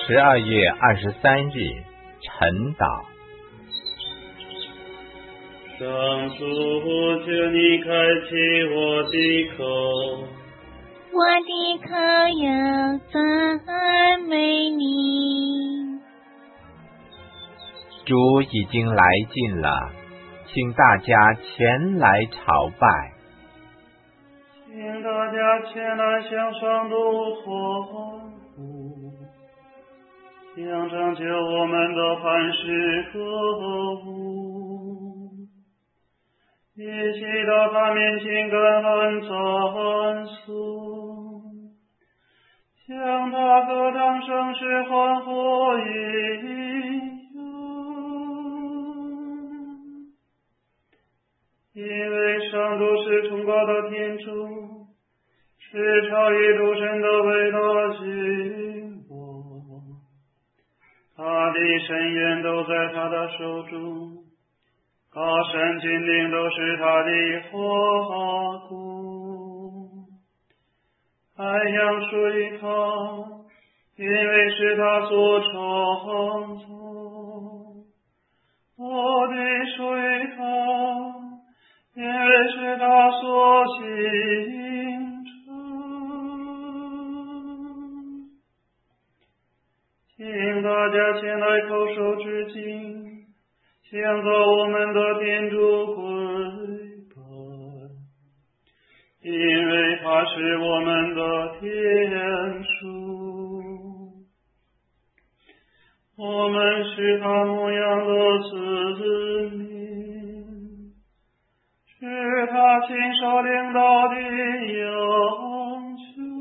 12月23日晨祷。 上主，求你开启我的口， 我的口要赞美你。 主已经来近了，请大家前来朝拜。 请大家前来向上主欢呼，向拯救我们的磐石歌舞，一起到他面前感恩赞颂，向他歌唱声势欢呼应因为上主是崇高的天主，是超越诸神的伟大君王，他的深渊都在他的手中，他神君灵都是他的花果。海洋属于他，因为是他所创造，大地属于他，因为是他所形成。请大家前来叩首致敬，向着我们的天主跪拜，因为他是我们的天主，我们是他牧养的子民，是他亲手领导的羊群。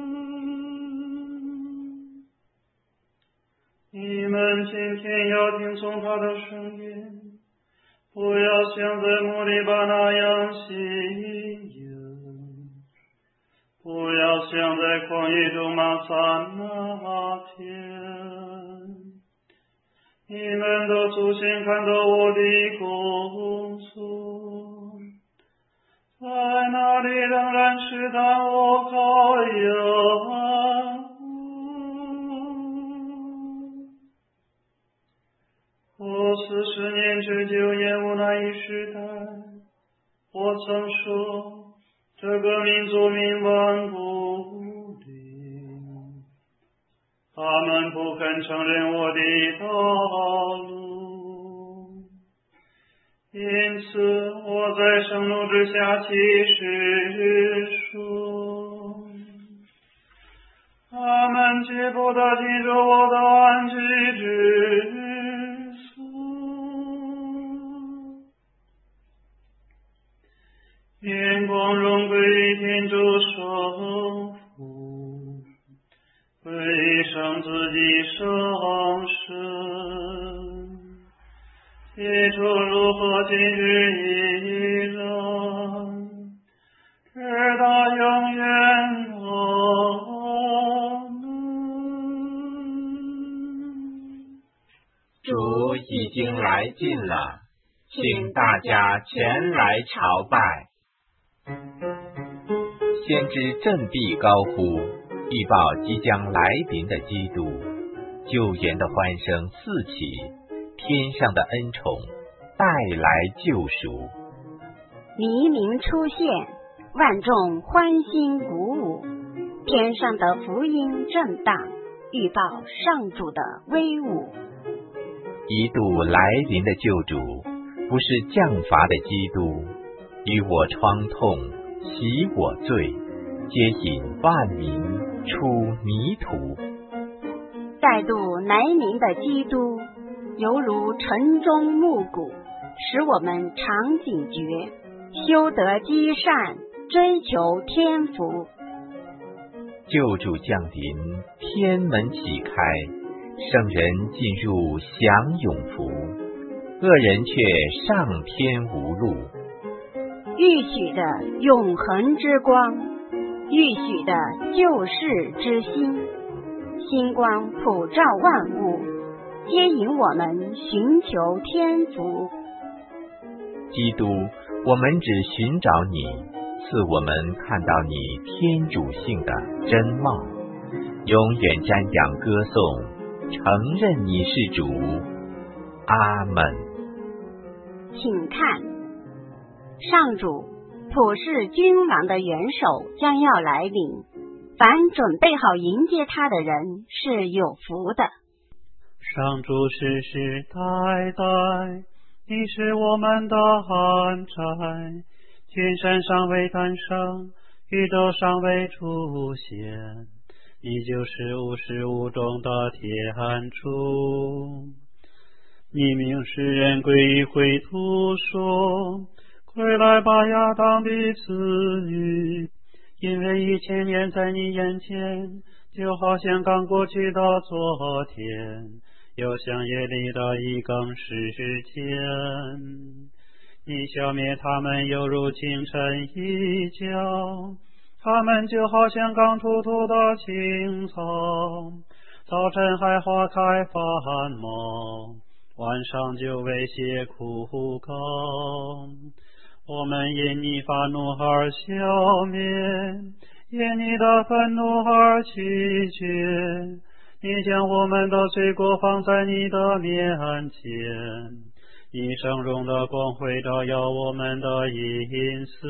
你们今天要听从他的声音，不要像在木里巴那样信仰，不要像在旷野中马撒那天。你们的祖先看到我的工作，在那里仍然试探我考验我40年之久厌恶那一时代，我曾说这个民族冥顽不灵，他们不肯承认我的道路，因此我在盛怒之下起誓说，他们绝不得进入我的安居之所。愿光荣归于天主圣父，归于圣子的圣神，起初如何今日依然，直到永远。 主已经来近了，请大家前来朝拜。先知振臂高呼，预报即将来临的基督，救援的欢声四起，天上的恩宠带来救赎。 黎明出现，万众欢欣鼓舞，天上的福音震荡，预报上主的威武。 一度来临的救主，不是降罚的基督，与我创痛，洗我罪，接引万民出泥土。 再度来临的基督，犹如晨钟暮鼓，使我们常警觉，修德积善，追求天福。 救主降临，天门启开，圣人进入享永福，恶人却上天无路。 预许的永恒之光，预许的救世之星，星光普照万物，接引我们寻求天福。 基督，我们只寻找你，赐我们看到你天主性的真貌，永远瞻仰歌颂承认你是主。阿们。 请看，上主，普世君王的元首将要来临，凡准备好迎接他的人是有福的。 上主世世代代，你是我们的安宅，天山尚未诞生，宇宙尚未出现，你就是无始无终的天主。你命世人归于灰土，说归来吧，亚当的子女，因为1000年在你眼前就好像刚过去的昨天，又像夜里的一更时间。你消灭他们犹如清晨一觉，他们就好像刚出土的青草，早晨还花开繁茂，晚上就为血枯干。我们因你发怒而消灭，因你的愤怒而弃绝。你将我们的罪过放在你的面前，你圣容的光辉照耀我们的隐私。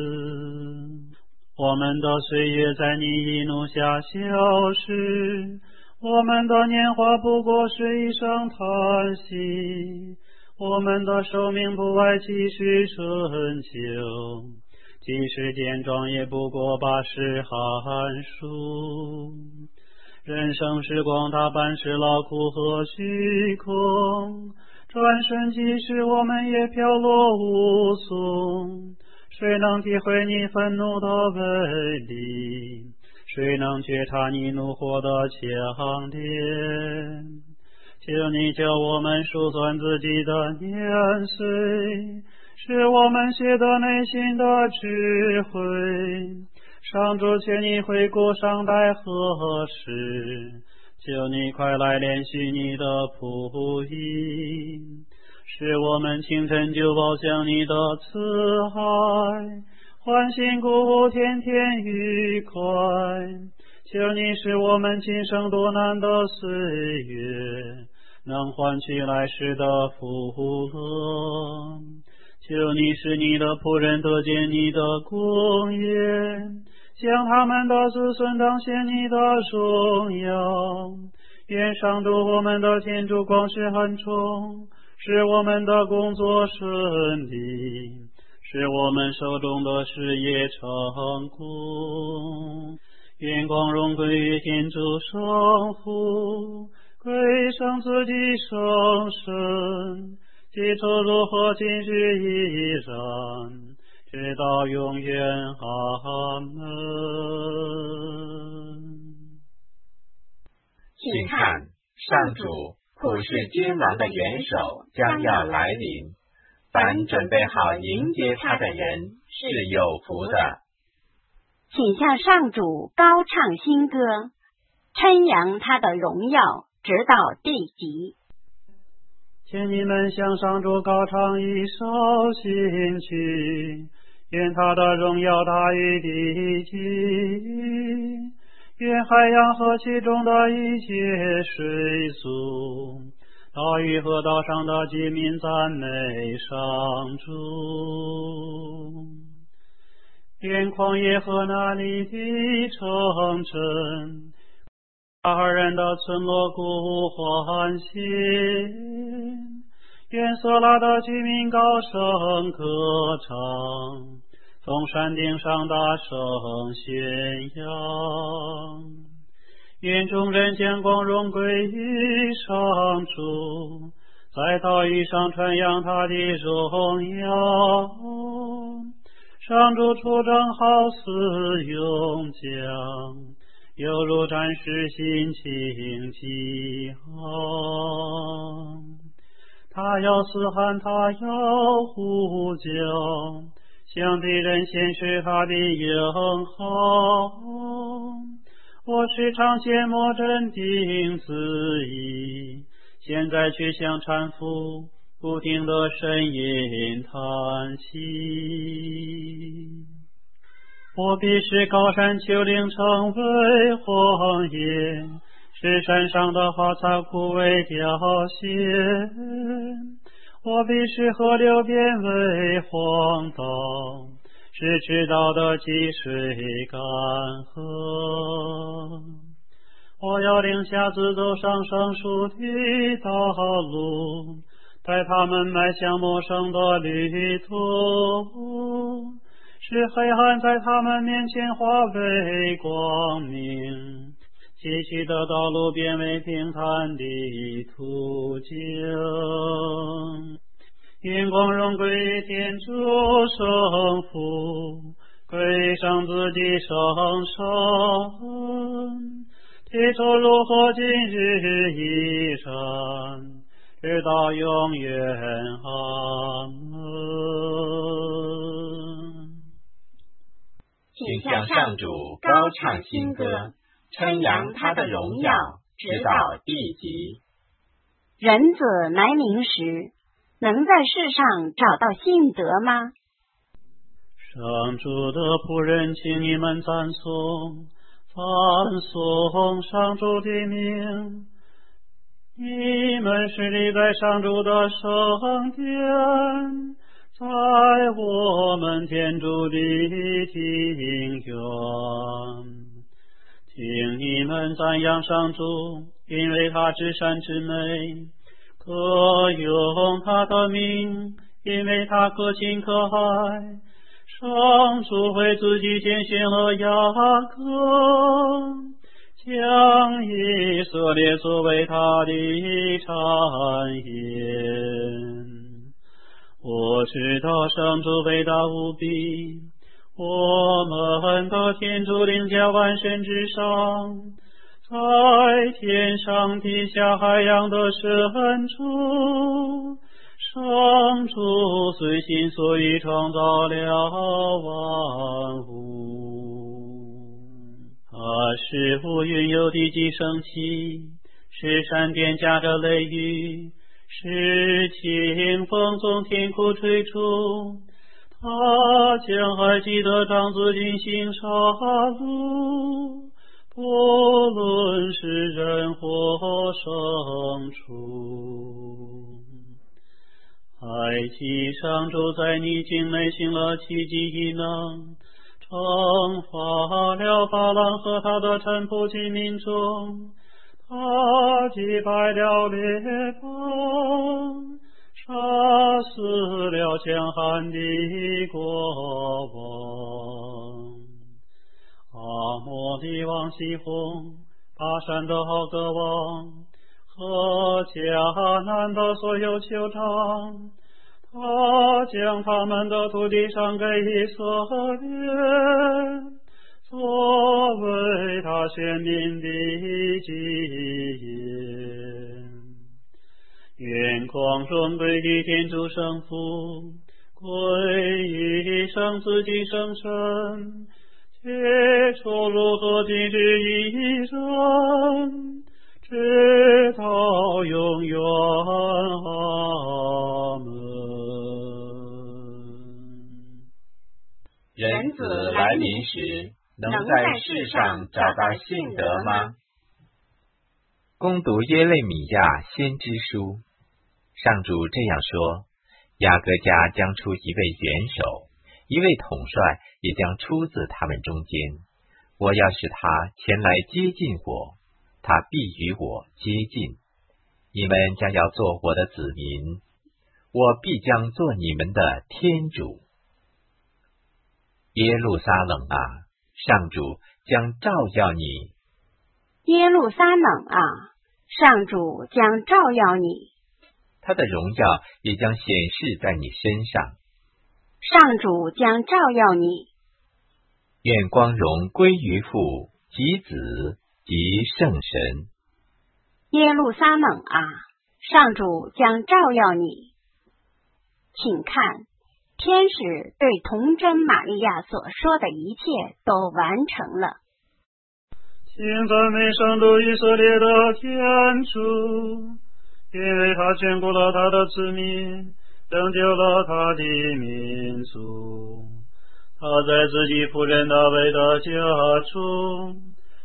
我们的岁月在你一怒下消失，我们的年华不过是一声叹息，我们的寿命不外几十春秋，即使健壮也不过80寒暑。人生时光它半是劳苦和虚空，转瞬即逝我们也飘落无踪。谁能体会你愤怒的威力？谁能觉察你怒火的强烈？求你叫我们数算自己的年岁，使我们学得内心的智慧。上主，求你回顾上代何时，求你快来怜恤你的仆役，使我们清晨就报向你的慈爱，欢欣鼓舞，天天愉快。求你使我们今生多难的岁月能换取来世的福乐。求你使你的仆人得见你的公义，将他们的子孙当显你的荣耀。愿上主我们的天主光是恩宠，使我们的工作顺利，使我们手中的事业成功。愿光荣归于天主圣父，归圣子及圣神，起初如何，今日依然，直到永远。阿门。 请看，上主，普世君王的元首将要来临，凡准备好迎接他的人是有福的。 请向上主高唱新歌，称扬他的荣耀直到地极。 请你们向上主高唱一首新曲，愿他的荣耀大于地极，愿海洋和其中的一切水族，岛屿和岛上的居民赞美上主。愿旷野和那里的城镇，大人的村落鼓舞欢欣，愿色拉的居民高声歌唱，从山顶上大声宣扬。愿众人将光荣归于上主，在岛屿上传扬他的荣耀。上主出征好似勇将，犹如战士心情激昂。他要嘶喊，他要呼叫，向敌人显示他的英豪。我时常缄默镇定自已，现在却像搀扶，不停地呻吟叹息。我必使高山丘陵成为荒野， 使山上的花草枯萎凋谢，我必使河流变为荒岛，使赤道的积水干涸。我要令瞎子走上生疏的道路，带他们迈向陌生的旅途，使黑暗在他们面前化为光明，崎岖的道路变为平坦的途径。愿光荣归于天主圣父，归于圣子的圣神，提出如何今日一生，直到永远。阿门。 请向上主高唱新歌，称扬他的荣耀，直到地极。 人子来临时，能在世上找到信德吗？ 上主的仆人，请你们赞颂上主的名。你们是立在上主的圣殿，在我们天主的庭院。请你们赞扬上主，因为他至善至美，歌咏他的名，因为他可亲可爱。上主为自己拣选了雅各，将以色列作为他的产业。我知道上主伟大无比，我们的天主凌驾万神之上，在天上地下海洋的深处，上主随心所欲创造了万物。他是无云有地极升起，是闪电夹着雷雨，是清风从天空吹出。他将埃及的长子进行杀戮，不论是人或牲畜。埃及上主在你境内行了奇迹异能，惩罚了法郎和他的臣仆及民众，他击败了列邦，杀死了强悍的国王。阿摩的王西宏，巴山的敖德王，和迦南的所有酋长，他将他们的土地上给以色列，作为他选民的基业。愿光荣归于天主圣父，归于圣子及圣神，结出如何今日一生，直到永远。阿门。 人子来临时，能在世上找到信德吗？恭读耶肋米亚先知书，上主这样说：雅各家将出一位元首，一位统帅也将出自他们中间。我要使他前来接近我，他必与我接近。你们将要做我的子民，我必将做你们的天主。耶路撒冷啊，上主将照耀你。 耶路撒冷啊，上主将照耀你。 他的荣耀也将显示在你身上。 上主将照耀你。 愿光荣归于父及子及圣神。 耶路撒冷啊，上主将照耀你。请看，天使对童真玛利亚所说的一切都完成了。 请赞美圣独以色列的天主，因为他眷顾了他的子民，拯救了他的民族。他在自己仆人大卫的家中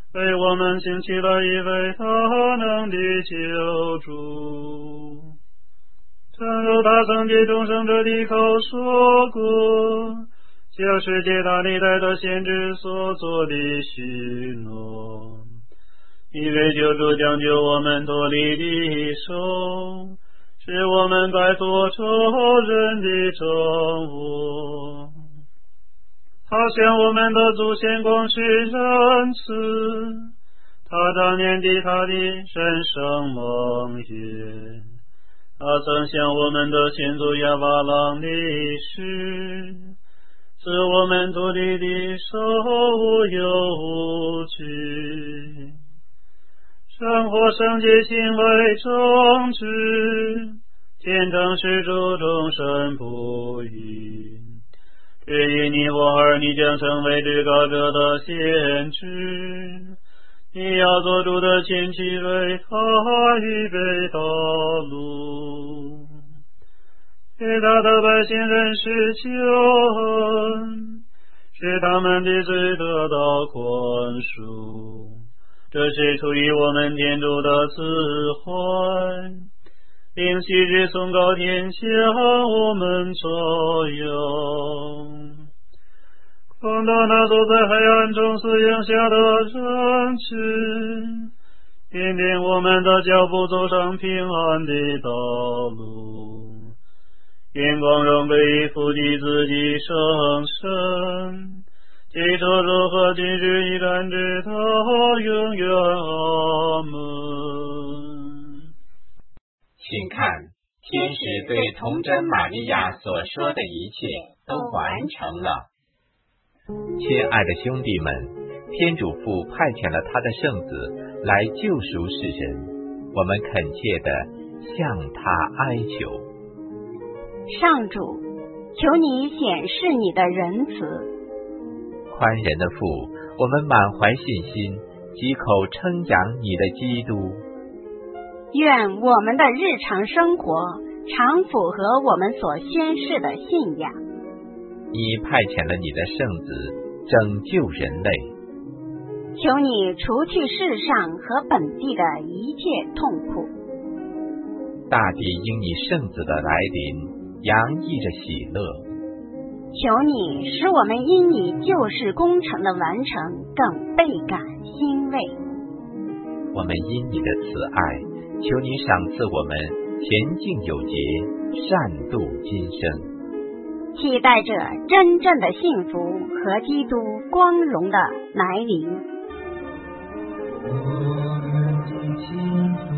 为我们兴起了一位大能的救主。正如他曾借众生者的口说过，就是接他历代的先知所做的许诺，一位救主将救我们脱离敌手，使我们摆脱仇人的掌握。他向我们的祖先广施仁慈，他当年的他的神圣盟约，他曾向我们的先祖亚巴郎立誓，使我们脱离的手无忧无惧，生活圣洁行为正直，天堂是主众生不渝。至于你我儿，你将成为至高者的先知，你要做主的前期为他预备道路，使他的百姓认识救恩，使他们的罪得到宽恕。这是出于我们天主的慈怀，令昔日崇高天向我们照耀。恐到那坐在黑暗中死荫下的人群，引领我们的脚步走上平安的道路。愿光荣归父的自己圣神，起初如何今日依然直到永远。阿门。 请看，天使对童贞玛利亚所说的一切都完成了。亲爱的兄弟们，天主父派遣了他的圣子来救赎世人，我们恳切地向他哀求。 上主，求你显示你的仁慈。 宽仁的父，我们满怀信心，几口称扬你的基督。 愿我们的日常生活常符合我们所宣誓的信仰。 你派遣了你的圣子拯救人类， 求你除去世上和本地的一切痛苦。 大地因你圣子的来临洋溢着喜乐， 求你使我们因你救世工程的完成更倍感欣慰。 我们因你的慈爱，求你赏赐我们恬静有节，善度今生， 期待着真正的幸福和基督光荣的来临。 我们的天父，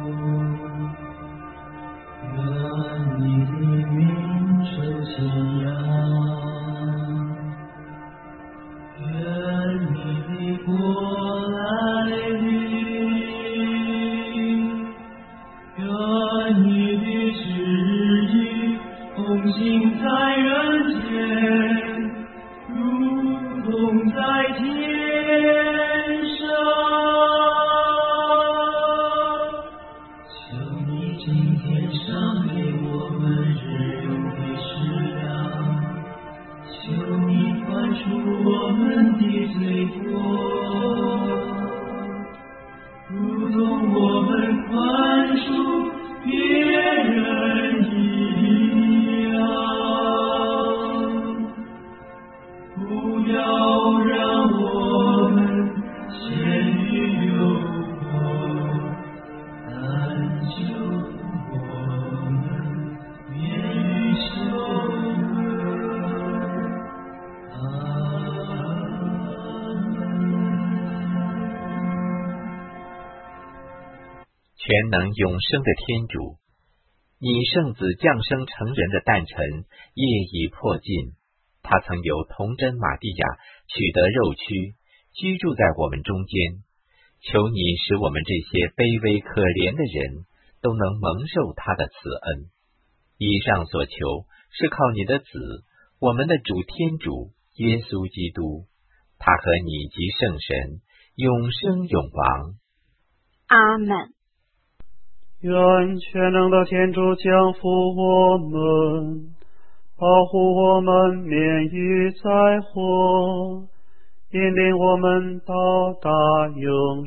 愿你的名受宣扬，愿你的国来临，愿你的旨意奉行在人间，如同在天上。求你今天赏给我们日用的食粮，求你宽恕我们的罪过，如同我们宽恕别人一样，不要让我们陷于诱惑，但救我们免于羞恶。阿全能永生的天主，你圣子降生成人的诞辰夜已迫近，他曾由童贞玛利亚取得肉躯，居住在我们中间。求你使我们这些卑微可怜的人都能蒙受他的慈恩。以上所求是靠你的子，我们的主天主耶稣基督，他和你及圣神永生永王。 阿们。 愿全能的天主降福我们，保护我们免于灾祸， 引领我们到达永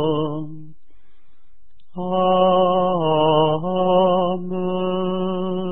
生。阿门。